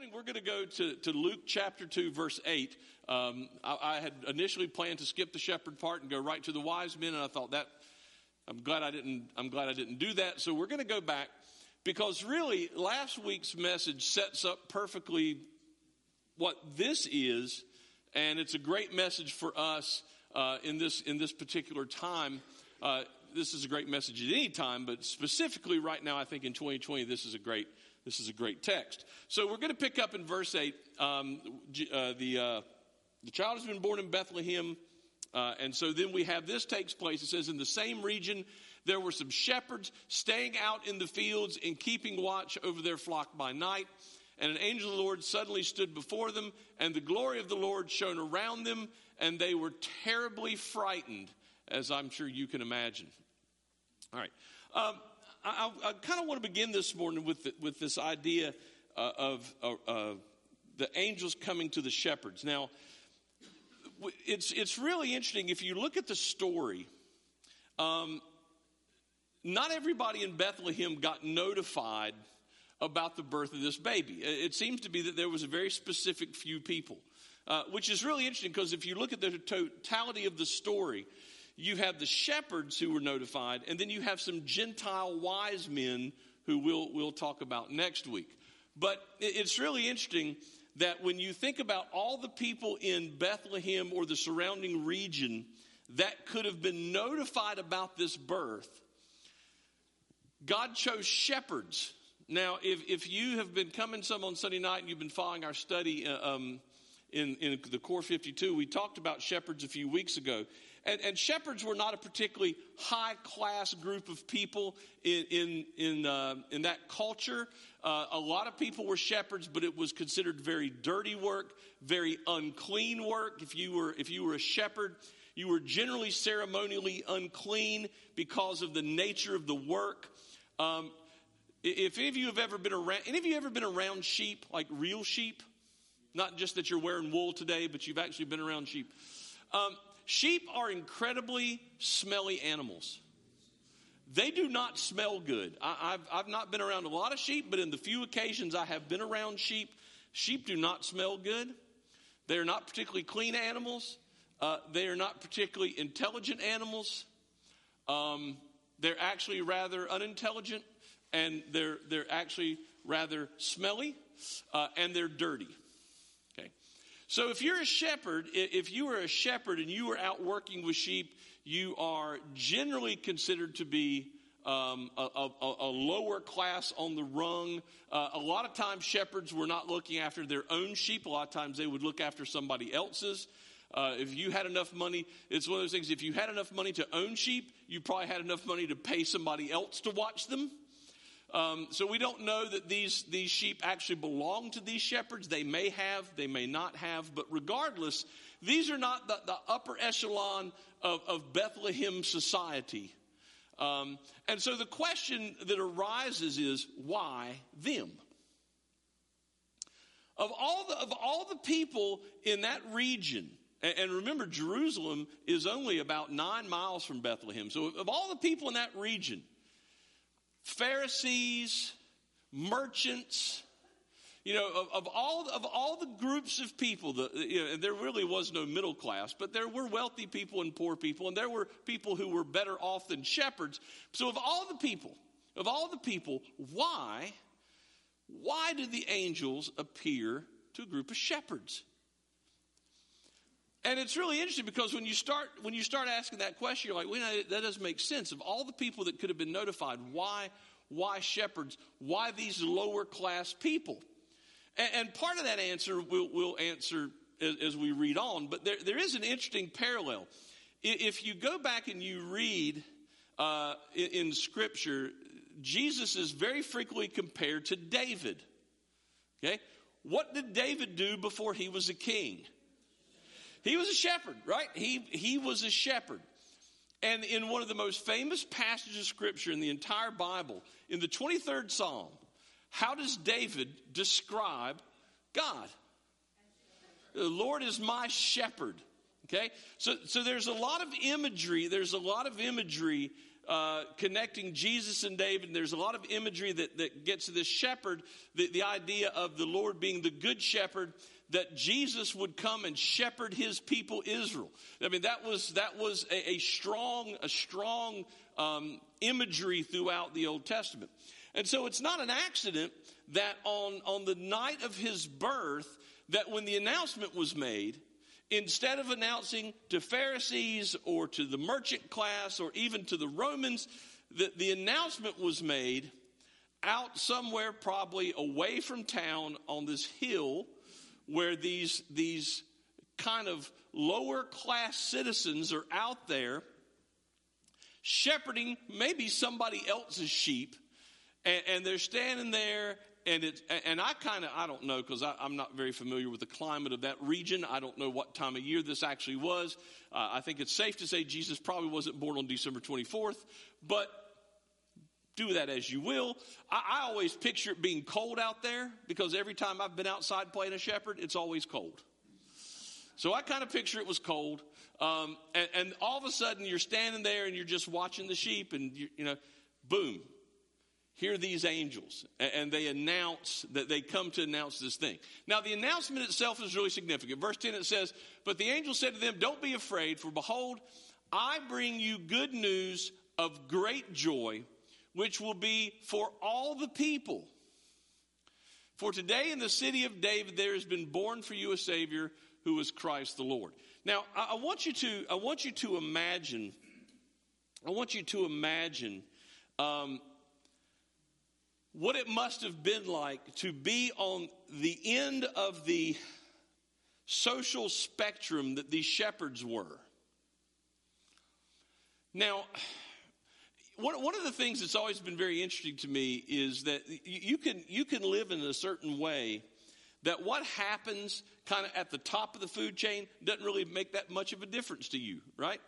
morning we're going to go to Luke chapter 2, verse 8. I had initially planned to skip the shepherd part and go right to the wise men, and I thought I'm glad I didn't do that. So we're going to go back, because really last week's message sets up perfectly what this is, and it's a great message for us in this particular time. This is a great message at any time, but specifically right now, I think in 2020, this is a great text. So we're going to pick up in verse 8. The child has been born in Bethlehem, and so then we have this takes place. It says, in the same region, there were some shepherds staying out in the fields and keeping watch over their flock by night. And an angel of the Lord suddenly stood before them, and the glory of the Lord shone around them, and they were terribly frightened, as I'm sure you can imagine. All right. I kind of want to begin this morning with this idea of the angels coming to the shepherds. Now, it's really interesting. If you look at the story, not everybody in Bethlehem got notified about the birth of this baby. It seems to be that there was a very specific few people, which is really interesting, because if you look at the totality of the story, you have the shepherds who were notified, and then you have some Gentile wise men who we'll talk about next week. But it's really interesting that when you think about all the people in Bethlehem or the surrounding region that could have been notified about this birth, God chose shepherds. Now, if you have been coming some on Sunday night and you've been following our study in the Core 52, we talked about shepherds a few weeks ago. And shepherds were not a particularly high-class group of people in that culture. A lot of people were shepherds, but it was considered very dirty work, very unclean work. If you were a shepherd, you were generally ceremonially unclean because of the nature of the work. If any of you have ever been around sheep, like real sheep, not just that you're wearing wool today, but you've actually been around sheep. Sheep are incredibly smelly animals. They do not smell good. I've not been around a lot of sheep, but in the few occasions I have been around sheep, sheep do not smell good. They are not particularly clean animals. They are not particularly intelligent animals. They're actually rather unintelligent, and they're actually rather smelly, and they're dirty. So if you're a shepherd, if you were a shepherd and you were out working with sheep, you are generally considered to be a lower class on the rung. A lot of times shepherds were not looking after their own sheep. A lot of times they would look after somebody else's. If you had enough money, it's one of those things, if you had enough money to own sheep, you probably had enough money to pay somebody else to watch them. So we don't know that these sheep actually belong to these shepherds. They may have, they may not have, but regardless, these are not the upper echelon of Bethlehem society. And so the question that arises is, why them? Of all the people in that region, and remember, Jerusalem is only about 9 miles from Bethlehem. So of all the people in that region, Pharisees, merchants, of all the groups of people, there really was no middle class, but there were wealthy people and poor people, and there were people who were better off than shepherds. So of all the people, why did the angels appear to a group of shepherds? And it's really interesting, because when you start asking that question, you're like, well, that doesn't make sense. Of all the people that could have been notified, why shepherds? Why these lower class people? And part of that answer we'll answer as we read on. But there is an interesting parallel. If you go back and you read in Scripture, Jesus is very frequently compared to David. Okay, what did David do before he was a king? He was a shepherd, right? He was a shepherd. And in one of the most famous passages of Scripture in the entire Bible, in the 23rd Psalm, how does David describe God? The Lord is my shepherd. Okay? So there's a lot of imagery. There's a lot of imagery connecting Jesus and David. There's a lot of imagery that gets to this shepherd, the idea of the Lord being the good shepherd, that Jesus would come and shepherd his people Israel. I mean, that was a strong imagery throughout the Old Testament. And so it's not an accident that on the night of his birth, that when the announcement was made, instead of announcing to Pharisees or to the merchant class or even to the Romans, the announcement was made out somewhere probably away from town on this hill where these kind of lower class citizens are out there shepherding maybe somebody else's sheep, and they're standing there. And I don't know, because I'm not very familiar with the climate of that region. I don't know what time of year this actually was. I think it's safe to say Jesus probably wasn't born on December 24th, but do that as you will. I always picture it being cold out there, because every time I've been outside playing a shepherd, it's always cold. So I kind of picture it was cold. And all of a sudden you're standing there and you're just watching the sheep, and boom. Here are these angels, and they announce that they come to announce this thing. Now, the announcement itself is really significant. Verse 10, it says, "But the angel said to them, 'Don't be afraid, for behold, I bring you good news of great joy, which will be for all the people. For today in the city of David there has been born for you a Savior, who is Christ the Lord.'" Now, I want you to imagine what it must have been like to be on the end of the social spectrum that these shepherds were. Now, one of the things that's always been very interesting to me is that you can live in a certain way that what happens kind of at the top of the food chain doesn't really make that much of a difference to you, right?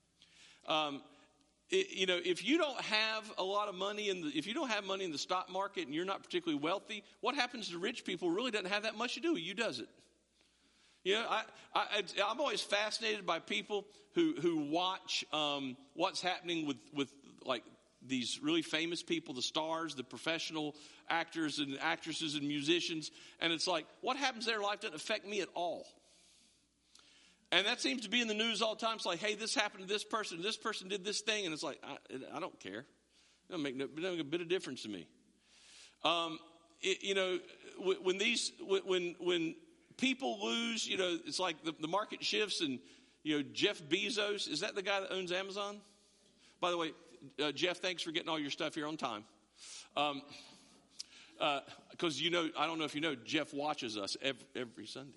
If you don't have a lot of money if you don't have money in the stock market and you're not particularly wealthy, what happens to rich people really doesn't have that much to do with you, does it? I'm always fascinated by people who watch what's happening with like these really famous people, the stars, the professional actors and actresses and musicians, and it's like what happens in their life doesn't affect me at all. And that seems to be in the news all the time. It's like, hey, this happened to this person did this thing, and it's like, I don't care. It doesn't make a bit of difference to me. When people lose, it's like the market shifts, and Jeff Bezos, is that the guy that owns Amazon? By the way, Jeff, thanks for getting all your stuff here on time. Because I don't know if you know, Jeff watches us every Sunday.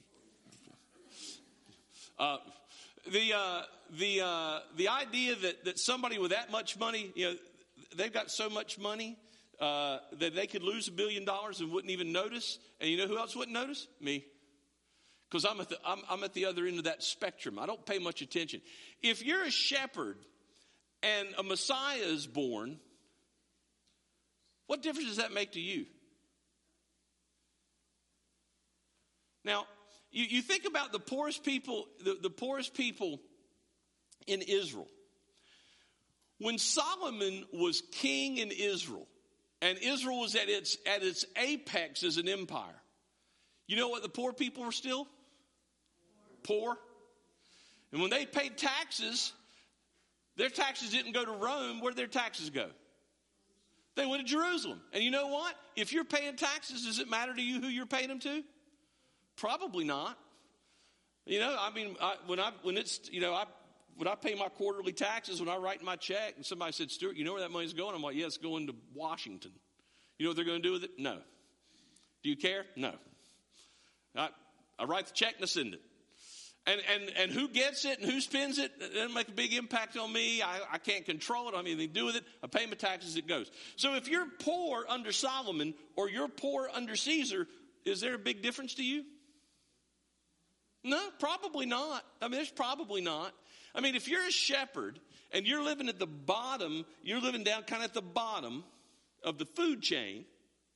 The idea that somebody with that much money, they've got so much money that they could lose $1 billion and wouldn't even notice. And you know who else wouldn't notice? Me. Because I'm at the other end of that spectrum. I don't pay much attention. If you're a shepherd and a Messiah is born, what difference does that make to you? Now, you think about the poorest people, the poorest people in Israel. When Solomon was king in Israel, and Israel was at its apex as an empire, you know what the poor people were still? Poor. And when they paid taxes, their taxes didn't go to Rome. Where did their taxes go? They went to Jerusalem. And you know what? If you're paying taxes, does it matter to you who you're paying them to? Probably not. When I pay my quarterly taxes, when I write my check, and somebody said, "Stuart, you know where that money's going?" I'm like, "Yeah, it's going to Washington." You know what they're going to do with it? No. Do you care? No. I write the check and I send it. And who gets it and who spends it, it doesn't make a big impact on me. I can't control it. I don't have anything to do with it. I pay my taxes, it goes. So if you're poor under Solomon or you're poor under Caesar, is there a big difference to you? No, probably not. There's probably not. If you're a shepherd and you're living at the bottom, you're living down kind of at the bottom of the food chain,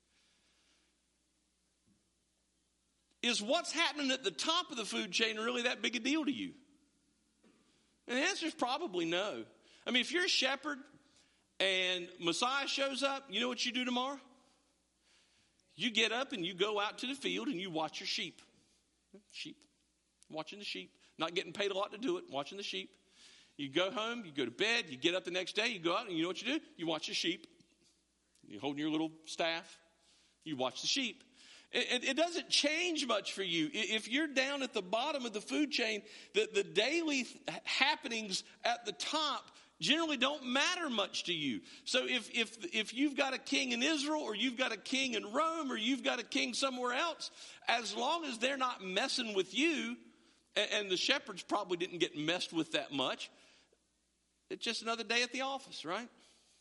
is what's happening at the top of the food chain really that big a deal to you? And the answer is probably no. If you're a shepherd and Messiah shows up, you know what you do tomorrow? You get up and you go out to the field and you watch your sheep. Watching the sheep. Not getting paid a lot to do it, watching the sheep. You go home, you go to bed, you get up the next day, you go out, and you know what you do? You watch the sheep. You're holding your little staff. You watch the sheep. It doesn't change much for you. If you're down at the bottom of the food chain, the daily happenings at the top generally don't matter much to you. So if you've got a king in Israel, or you've got a king in Rome, or you've got a king somewhere else, as long as they're not messing with you, and the shepherds probably didn't get messed with that much, it's just another day at the office, right?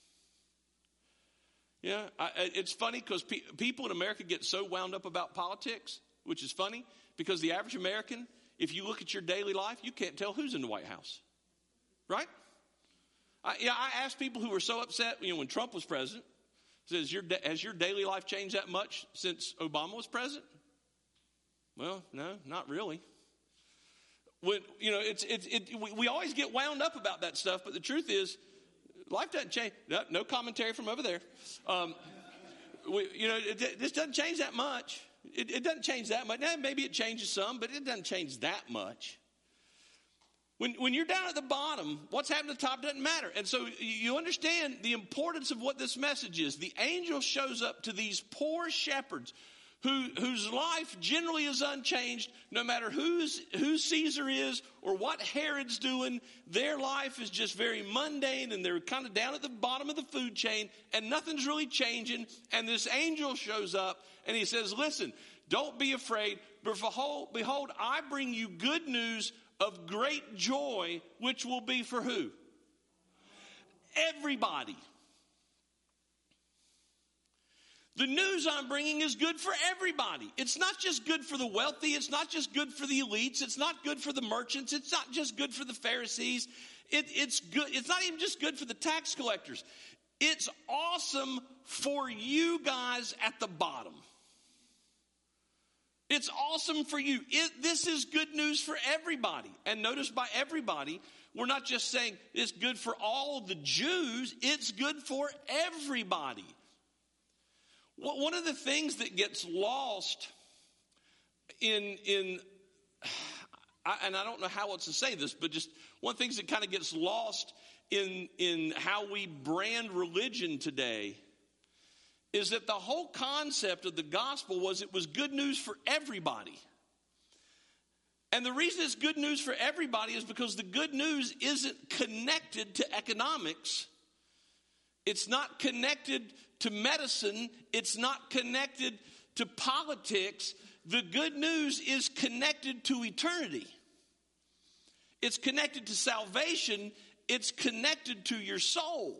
Yeah, it's funny because people in America get so wound up about politics, which is funny, because the average American, if you look at your daily life, you can't tell who's in the White House, right? I asked people who were so upset, when Trump was president, says, has your daily life changed that much since Obama was president? Well, no, not really. When, we always get wound up about that stuff, but the truth is, life doesn't change. No commentary from over there. This doesn't change that much. It doesn't change that much. Now, maybe it changes some, but it doesn't change that much. When you're down at the bottom, what's happening at the top doesn't matter. And so you understand the importance of what this message is. The angel shows up to these poor shepherds whose life generally is unchanged, no matter who Caesar is or what Herod's doing. Their life is just very mundane, and they're kind of down at the bottom of the food chain, and nothing's really changing. And this angel shows up, and he says, listen, don't be afraid, but behold, I bring you good news of great joy, which will be for who? Everybody. The news I'm bringing is good for everybody. It's not just good for the wealthy. It's not just good for the elites. It's not good for the merchants. It's not just good for the Pharisees. It's good. It's not even just good for the tax collectors. It's awesome for you guys at the bottom. It's awesome for you. This is good news for everybody. And notice, by everybody, we're not just saying it's good for all the Jews. It's good for everybody. One of the things that gets lost and I don't know how else to say this, but just one of the things that kind of gets lost in how we brand religion today is that the whole concept of the gospel was it was good news for everybody. And the reason it's good news for everybody is because the good news isn't connected to economics. It's not connected to medicine. It's not connected to politics. The good news is connected to eternity. It's connected to salvation. It's connected to your soul.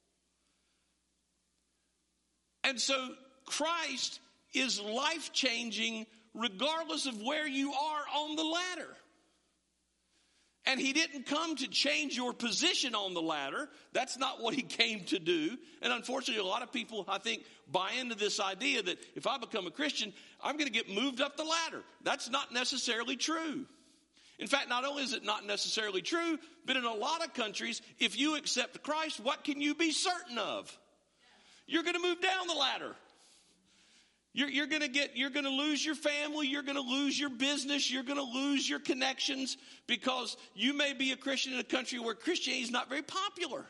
And so Christ is life-changing regardless of where you are on the ladder. And he didn't come to change your position on the ladder. That's not what he came to do. And unfortunately, a lot of people, I think, buy into this idea that if I become a Christian, I'm going to get moved up the ladder. That's not necessarily true. In fact, not only is it not necessarily true, but in a lot of countries, if you accept Christ, what can you be certain of? You're going to move down the ladder. You're going to lose your family. You're going to lose your business. You're going to lose your connections because you may be a Christian in a country where Christianity is not very popular.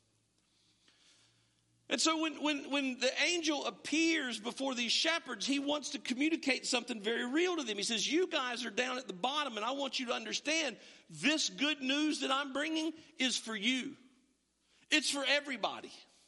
And so when the angel appears before these shepherds, he wants to communicate something very real to them. He says, you guys are down at the bottom, and I want you to understand this good news that I'm bringing is for you. It's for everybody.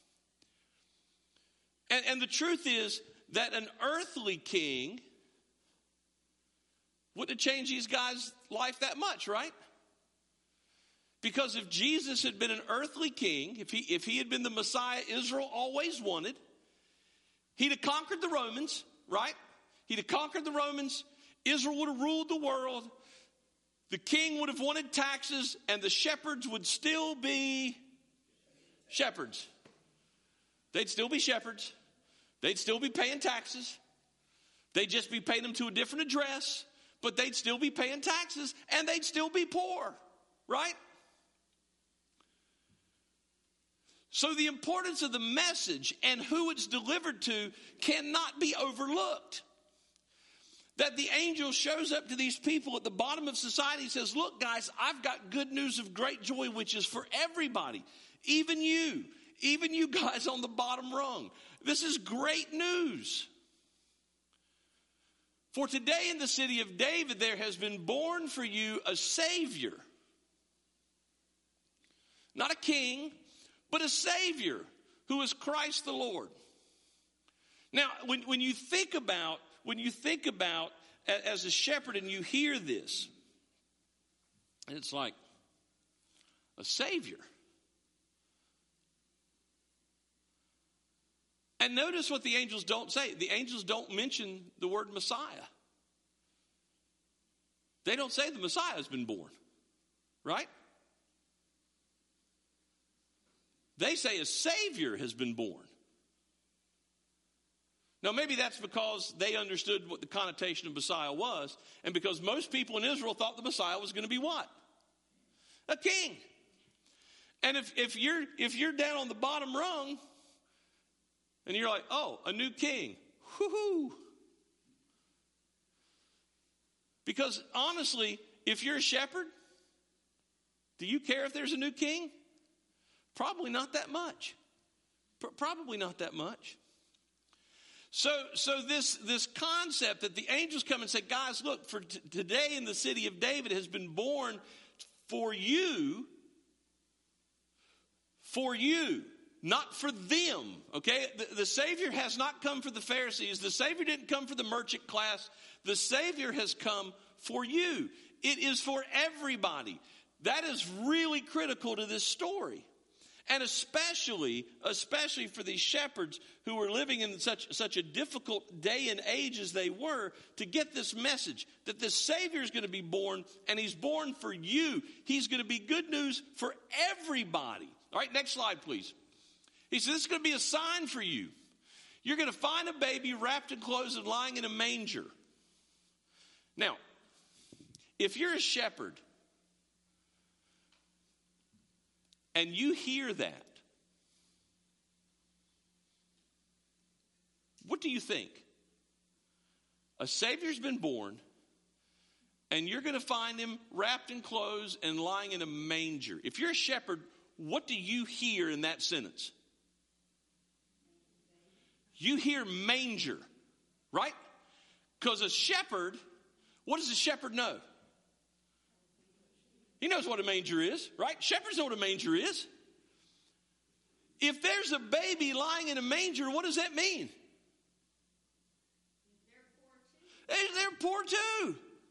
And the truth is that an earthly king wouldn't have changed these guys' life that much, right? Because if Jesus had been an earthly king, if he had been the Messiah Israel always wanted, he'd have conquered the Romans, right? He'd have conquered the Romans. Israel would have ruled the world. The king would have wanted taxes, and the shepherds would still be shepherds. They'd still be shepherds. They'd still be paying taxes. They'd just be paying them to a different address, but they'd still be paying taxes, and they'd still be poor, right? So the importance of the message and who it's delivered to cannot be overlooked. That the angel shows up to these people at the bottom of society and says, look, guys, I've got good news of great joy, which is for everybody. Even you guys on the bottom rung. This is great news. For today in the city of David, there has been born for you a Savior. Not a king, but a Savior, who is Christ the Lord. Now, when you think about as a shepherd and you hear this, and it's like a Savior. And notice what the angels don't say. The angels don't mention the word Messiah. They don't say the Messiah has been born, right? They say a Savior has been born. Now, maybe that's because they understood what the connotation of Messiah was, and because most people in Israel thought the Messiah was going to be what? A king. And if you're down on the bottom rung, and you're like, oh, a new king. Whoo-hoo. Because honestly, if you're a shepherd, do you care if there's a new king? Probably not that much. Probably not that much. So this concept that the angels come and say, guys, look, for today in the city of David has been born for you, not for them, okay? The Savior has not come for the Pharisees. The Savior didn't come for the merchant class. The Savior has come for you. It is for everybody. That is really critical to this story. And especially for these shepherds who were living in such a difficult day and age as they were, to get this message that the Savior is going to be born, and he's born for you. He's going to be good news for everybody. All right, next slide, please. He said, this is going to be a sign for you. You're going to find a baby wrapped in clothes and lying in a manger. Now, if you're a shepherd and you hear that, what do you think? A Savior's been born, and you're going to find him wrapped in clothes and lying in a manger. If you're a shepherd, what do you hear in that sentence? You hear manger, right? Because a shepherd, what does a shepherd know? He knows what a manger is, right? Shepherds know what a manger is. If there's a baby lying in a manger, what does that mean? They're poor too.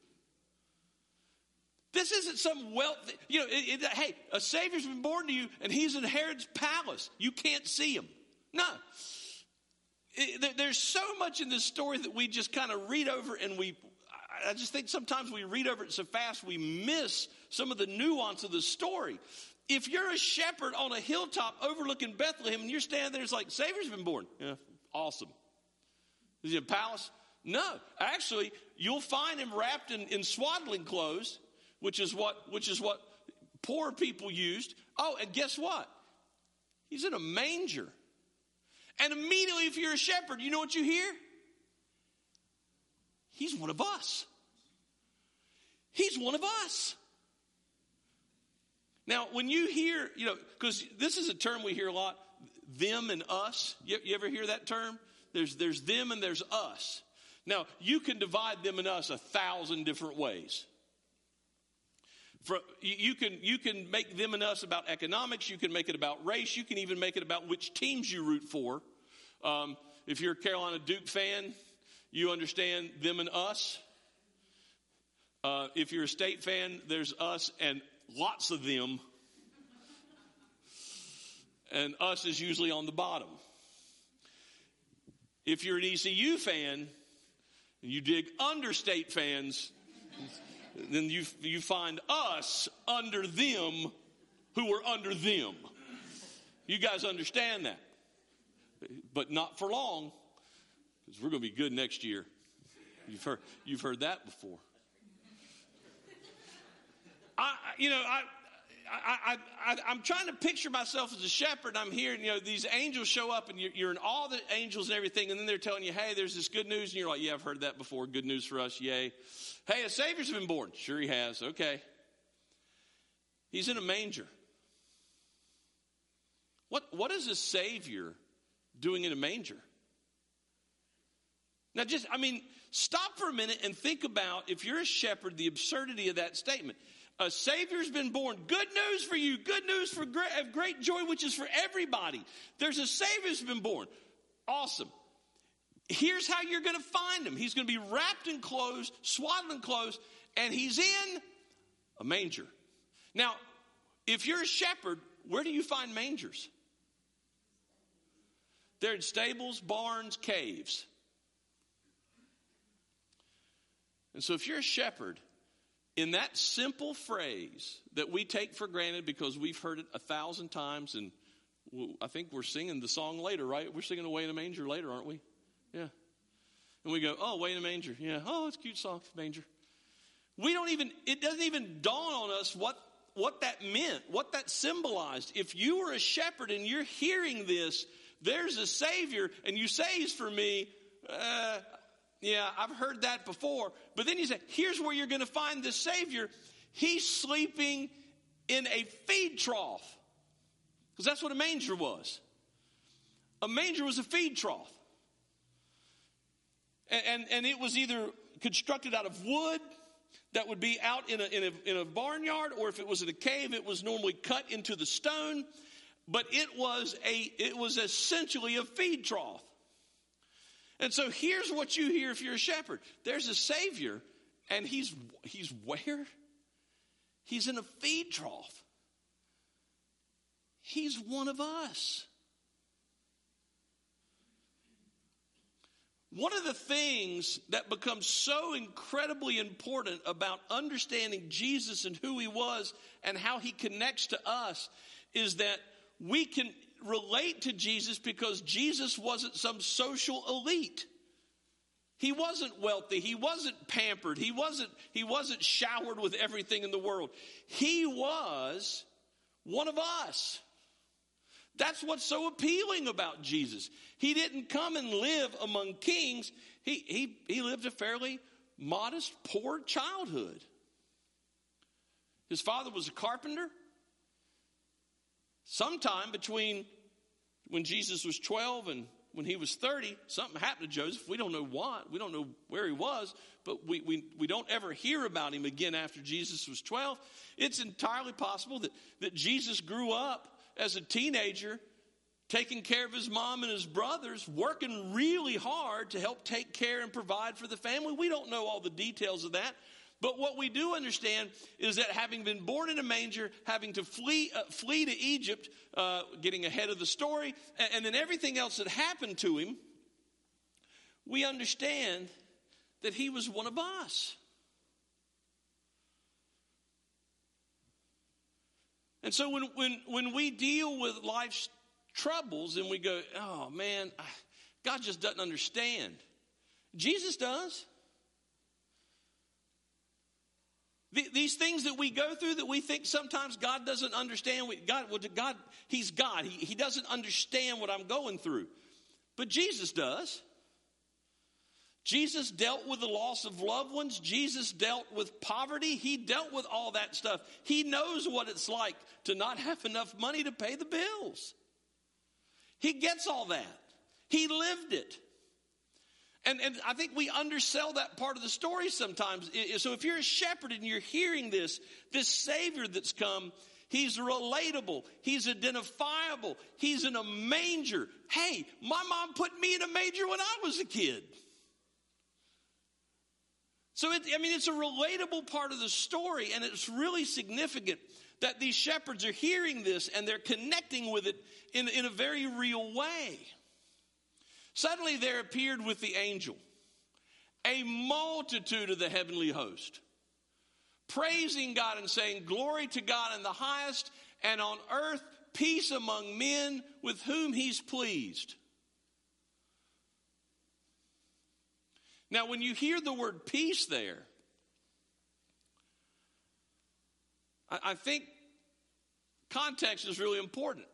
This isn't some wealth. Hey, a Savior's been born to you, and he's in Herod's palace. You can't see him. No. There's so much in this story that we just kind of read over, and I just think sometimes we read over it so fast we miss some of the nuance of the story. If you're a shepherd on a hilltop overlooking Bethlehem and you're standing there, it's like, Savior's been born. Yeah, awesome. Is he in a palace? No. Actually, you'll find him wrapped in swaddling clothes, which is what poor people used. Oh, and guess what? He's in a manger. And immediately, if you're a shepherd, you know what you hear? He's one of us. He's one of us. Now, when you hear, because this is a term we hear a lot, them and us. You ever hear that term? There's them and there's us. Now, you can divide them and us 1,000 different ways. You can make them and us about economics. You can make it about race. You can even make it about which teams you root for. If you're a Carolina Duke fan, you understand them and us. If you're a State fan, there's us and lots of them. And us is usually on the bottom. If you're an ECU fan and you dig under State fans, then you find us under them who are under them. You guys understand that. But not for long, because we're going to be good next year. You've heard that before. I'm trying to picture myself as a shepherd. I'm hearing, these angels show up and you're in all the angels and everything. And then they're telling you, hey, there's this good news. And you're like, yeah, I've heard that before. Good news for us. Yay. Hey, a Savior's been born. Sure he has. Okay. He's in a manger. What is a Savior doing in a manger? Now stop for a minute and think about, if you're a shepherd, the absurdity of that statement. A Savior's been born. Good news for you. Good news of great joy, which is for everybody. There's a Savior's been born. Awesome. Here's how you're going to find him. He's going to be wrapped in clothes, swaddled in clothes, and he's in a manger. Now, if you're a shepherd, where do you find mangers? They're in stables, barns, caves. And so if you're a shepherd, in that simple phrase that we take for granted because we've heard it 1,000 times, and I think we're singing the song later, right? We're singing Away in a Manger later, aren't we? Yeah. And we go, oh, Away in a Manger. Yeah. Oh, it's a cute song, manger. It doesn't even dawn on us what that meant, what that symbolized. If you were a shepherd and you're hearing this, there's a Savior, and you say he's for me, yeah, I've heard that before. But then you say, here's where you're going to find the Savior. He's sleeping in a feed trough. Because that's what a manger was. A manger was a feed trough. And it was either constructed out of wood that would be out in a barnyard, or if it was in a cave, it was normally cut into the stone. But it was essentially a feed trough. And so here's what you hear if you're a shepherd. There's a Savior, and he's where? He's in a feed trough. He's one of us. One of the things that becomes so incredibly important about understanding Jesus and who he was and how he connects to us is that we can relate to Jesus because Jesus wasn't some social elite. He wasn't wealthy. He wasn't pampered. He wasn't showered with everything in the world. He was one of us. That's what's so appealing about Jesus. He didn't come and live among kings. He lived a fairly modest, poor childhood. His father was a carpenter. Sometime between when Jesus was 12 and when he was 30, something happened to Joseph. We don't know what. We don't know where he was, but we don't ever hear about him again after Jesus was 12. It's entirely possible that Jesus grew up as a teenager, taking care of his mom and his brothers, working really hard to help take care and provide for the family. We don't know all the details of that. But what we do understand is that having been born in a manger, having to flee to Egypt, getting ahead of the story, and then everything else that happened to him, we understand that he was one of us. And so when we deal with life's troubles and we go, oh man, God just doesn't understand. Jesus does. These things that we go through that we think sometimes God doesn't understand. God, he's God. He doesn't understand what I'm going through. But Jesus does. Jesus dealt with the loss of loved ones. Jesus dealt with poverty. He dealt with all that stuff. He knows what it's like to not have enough money to pay the bills. He gets all that. He lived it. And I think we undersell that part of the story sometimes. So if you're a shepherd and you're hearing this Savior that's come, he's relatable. He's identifiable. He's in a manger. Hey, my mom put me in a manger when I was a kid. So it's a relatable part of the story, and it's really significant that these shepherds are hearing this and they're connecting with it in a very real way. Suddenly there appeared with the angel a multitude of the heavenly host, praising God and saying, glory to God in the highest, and on earth peace among men with whom he's pleased. Now, when you hear the word peace there, I think context is really important.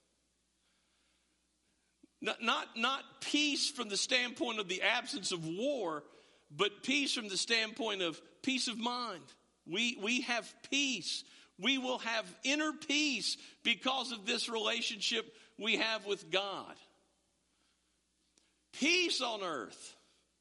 Not peace from the standpoint of the absence of war, but peace from the standpoint of peace of mind. We have peace. We will have inner peace because of this relationship we have with God. Peace on earth.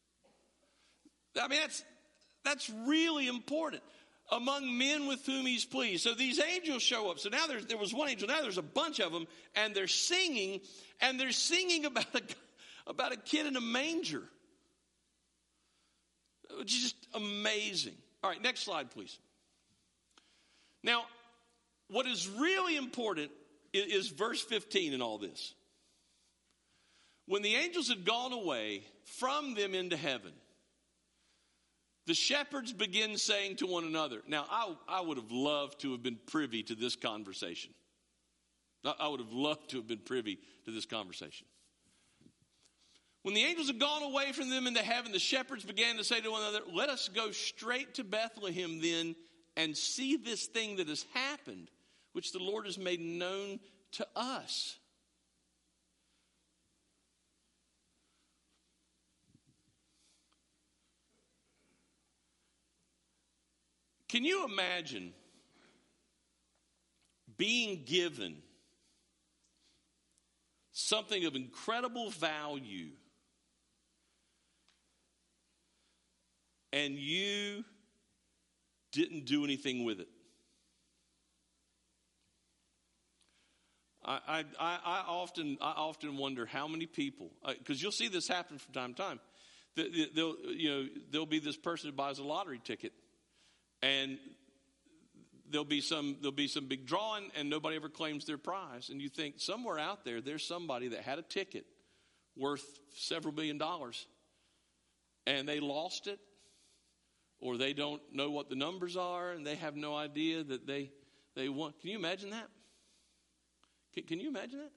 I mean, that's really important. Among men with whom he's pleased. So these angels show up. So now there was one angel. Now there's a bunch of them. And they're singing. And they're singing about a kid in a manger. Which is just amazing. All right, next slide, please. Now, what is really important is verse 15 in all this. When the angels had gone away from them into heaven, the shepherds begin saying to one another. Now, I would have loved to have been privy to this conversation. I would have loved to have been privy to this conversation. When the angels had gone away from them into heaven, the shepherds began to say to one another, let us go straight to Bethlehem then and see this thing that has happened, which the Lord has made known to us. Can you imagine being given something of incredible value and you didn't do anything with it? I often wonder how many people, because you'll see this happen from time to time. There'll be this person who buys a lottery ticket, and there'll be some big drawing, and nobody ever claims their prize. And you think somewhere out there, there's somebody that had a ticket worth several $1 billion, and they lost it, or they don't know what the numbers are, and they have no idea that they won. Can you imagine that? Can you imagine that?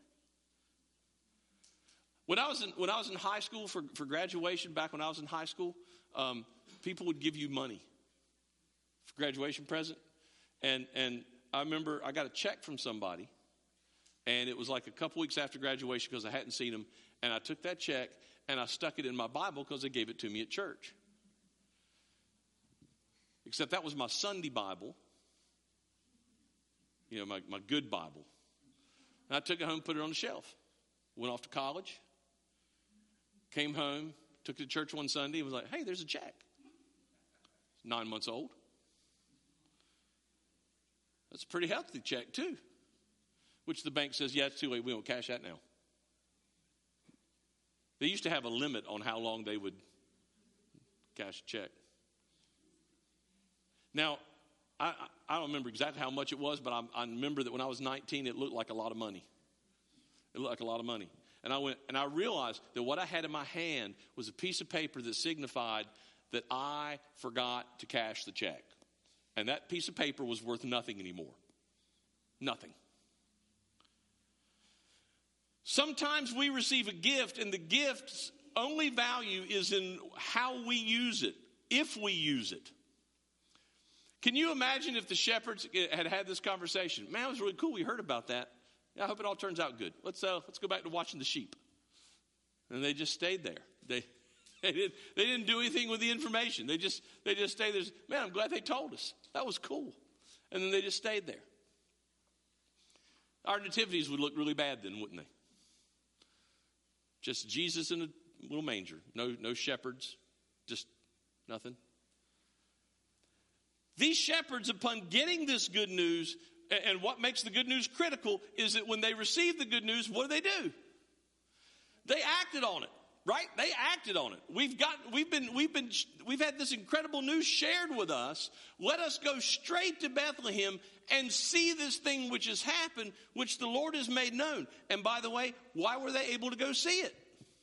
When I was in high school for graduation, back when I was in high school, people would give you money for graduation present. And I remember I got a check from somebody, and it was like a couple weeks after graduation because I hadn't seen them. And I took that check and I stuck it in my Bible because they gave it to me at church. Except that was my Sunday Bible, my good Bible. And I took it home, put it on the shelf. Went off to college, came home, took it to church one Sunday, and was like, hey, there's a check. 9 months old. That's a pretty healthy check, too. Which the bank says, yeah, it's too late. We don't cash that now. They used to have a limit on how long they would cash a check. Now, I don't remember exactly how much it was, but I remember that when I was 19, it looked like a lot of money. It looked like a lot of money. And I went, and I realized that what I had in my hand was a piece of paper that signified that I forgot to cash the check. And that piece of paper was worth nothing anymore. Nothing. Sometimes we receive a gift, and the gift's only value is in how we use it, if we use it. Can you imagine if the shepherds had this conversation? Man, it was really cool. We heard about that. I hope it all turns out good. Let's go back to watching the sheep. And they just stayed there. They didn't do anything with the information. They just stayed there. Man, I'm glad they told us. That was cool. And then they just stayed there. Our nativities would look really bad then, wouldn't they? Just Jesus in a little manger. No shepherds. Just nothing. These shepherds, upon getting this good news, and what makes the good news critical is that when they receive the good news, what do? They acted on it, right? They acted on it. We've had this incredible news shared with us. Let us go straight to Bethlehem and see this thing which has happened, which the Lord has made known. And by the way, why were they able to go see it?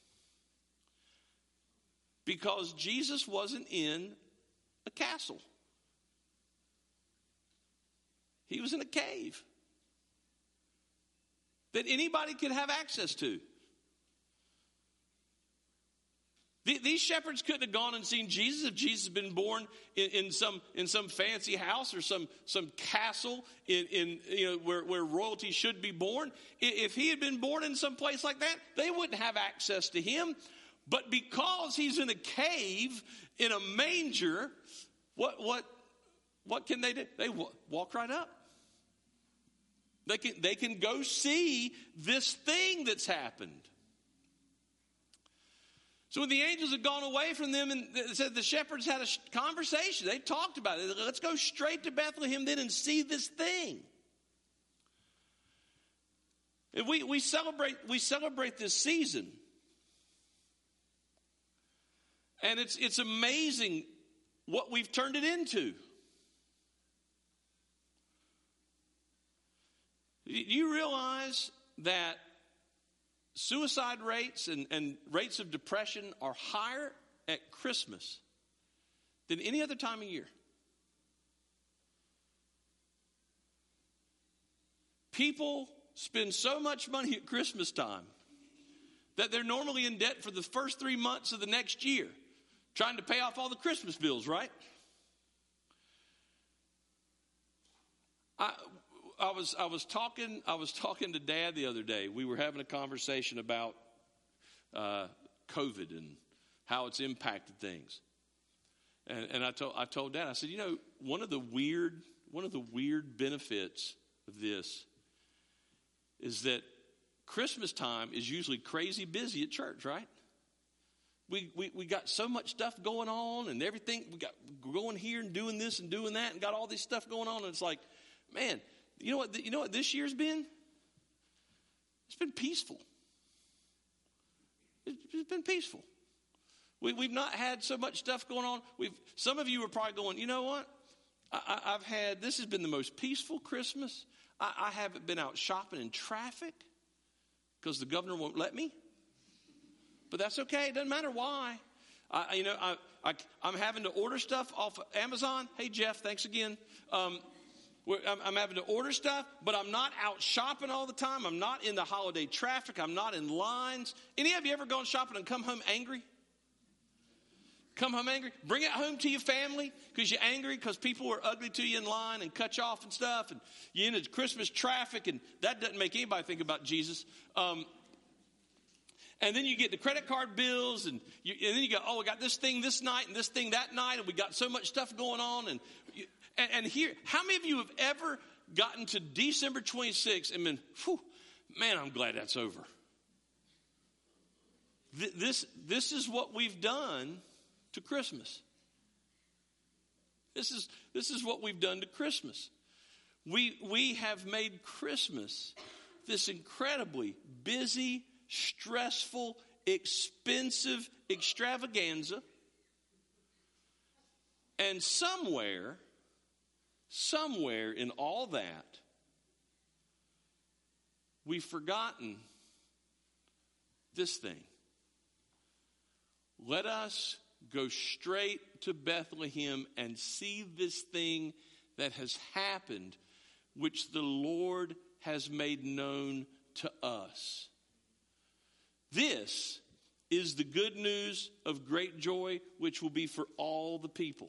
Because Jesus wasn't in a castle. He was in a cave that anybody could have access to. These shepherds couldn't have gone and seen Jesus if Jesus had been born in some fancy house or some castle in where royalty should be born. If he had been born in some place like that, they wouldn't have access to him. But because he's in a cave in a manger, what can they do? They walk right up. They can go see this thing that's happened. So when the angels had gone away from them, and it said the shepherds had a conversation. They talked about it. Let's go straight to Bethlehem then and see this thing. And we celebrate this season. And it's amazing what we've turned it into. You realize that suicide rates and rates of depression are higher at Christmas than any other time of year? People spend so much money at Christmas time that they're normally in debt for the first 3 months of the next year, trying to pay off all the Christmas bills, right? I was talking to Dad the other day. We were having a conversation about COVID and how it's impacted things. And I told Dad, I said, one of the weird benefits of this is that Christmas time is usually crazy busy at church, right? We got so much stuff going on and everything. We got going here and doing this and doing that and got all this stuff going on. And it's like, man, you know what this year's been? It's been peaceful. It's been peaceful. We've not had so much stuff going on. Some of you are probably going, you know what? This has been the most peaceful Christmas. I haven't been out shopping in traffic because the governor won't let me. But that's okay. It doesn't matter why. I'm having to order stuff off of Amazon. Hey, Jeff, thanks again. I'm having to order stuff, but I'm not out shopping all the time. I'm not in the holiday traffic. I'm not in lines. Any of you ever gone shopping and come home angry? Come home angry? Bring it home to your family because you're angry because people were ugly to you in line and cut you off and stuff. And you're in the Christmas traffic, and that doesn't make anybody think about Jesus. And then you get the credit card bills, and then you go, oh, I got this thing this night and this thing that night, and we got so much stuff going on. And here, how many of you have ever gotten to December 26th and been, whew, man, I'm glad that's over. This is what we've done to Christmas. This is what we've done to Christmas. We have made Christmas this incredibly busy, stressful, expensive extravaganza. And somewhere in all that, we've forgotten this thing. Let us go straight to Bethlehem and see this thing that has happened, which the Lord has made known to us. This is the good news of great joy, which will be for all the people.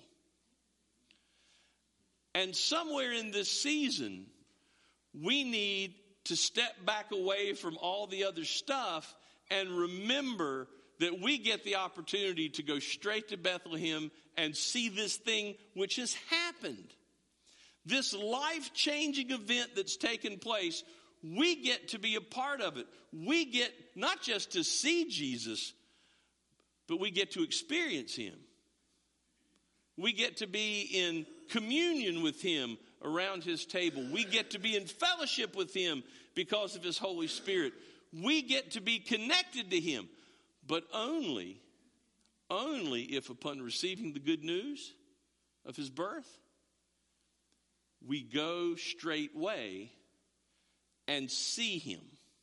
And somewhere in this season, we need to step back away from all the other stuff and remember that we get the opportunity to go straight to Bethlehem and see this thing which has happened. This life-changing event that's taken place, we get to be a part of it. We get not just to see Jesus, but we get to experience him. We get to be in communion with him around his table. We get to be in fellowship with him because of his Holy Spirit. We get to be connected to him, but only if upon receiving the good news of his birth, we go straightway and see him.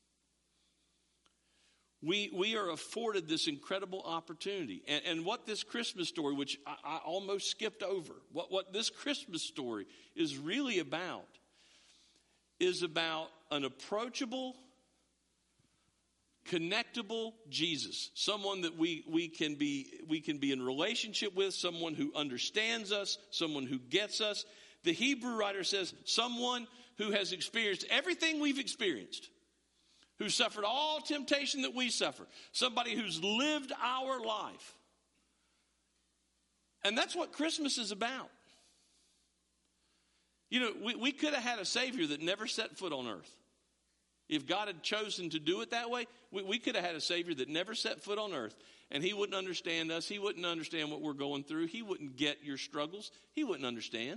We are afforded this incredible opportunity. And what this Christmas story, which I almost skipped over, what this Christmas story is really about is about an approachable, connectable Jesus, someone that we can be in relationship with, someone who understands us, someone who gets us. The Hebrew writer says someone who has experienced everything we've experienced, who suffered all temptation that we suffer, somebody who's lived our life. And that's what Christmas is about. You know, we could have had a Savior that never set foot on earth. If God had chosen to do it that way, we could have had a Savior that never set foot on earth, and he wouldn't understand us. He wouldn't understand what we're going through. He wouldn't get your struggles. He wouldn't understand.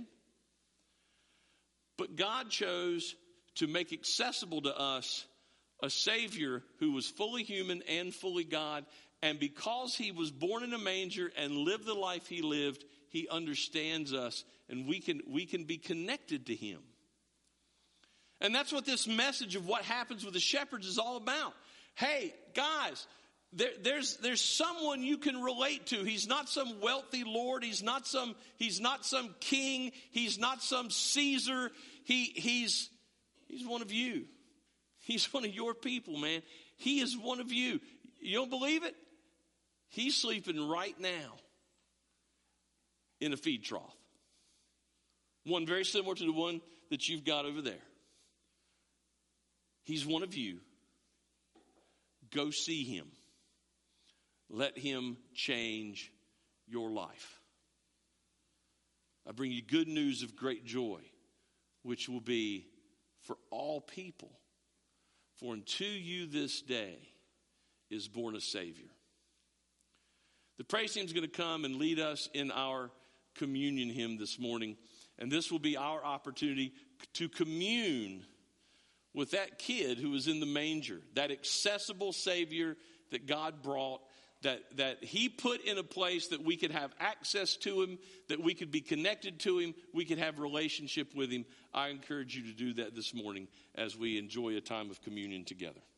But God chose to make accessible to us a Savior who was fully human and fully God. And because he was born in a manger and lived the life he lived, he understands us, and we can be connected to him. And that's what this message of what happens with the shepherds is all about. Hey, guys, there's someone you can relate to. He's not some wealthy lord. He's not some king. He's not some Caesar. He's one of you. He's one of your people, man. He is one of you. You don't believe it? He's sleeping right now in a feed trough. One very similar to the one that you've got over there. He's one of you. Go see him. Let him change your life. I bring you good news of great joy, which will be for all people. For unto you this day is born a Savior. The praise team is going to come and lead us in our communion hymn this morning. And this will be our opportunity to commune with that kid who was in the manger, that accessible Savior that God brought, that he put in a place that we could have access to him, that we could be connected to him, we could have relationship with him. I encourage you to do that this morning as we enjoy a time of communion together.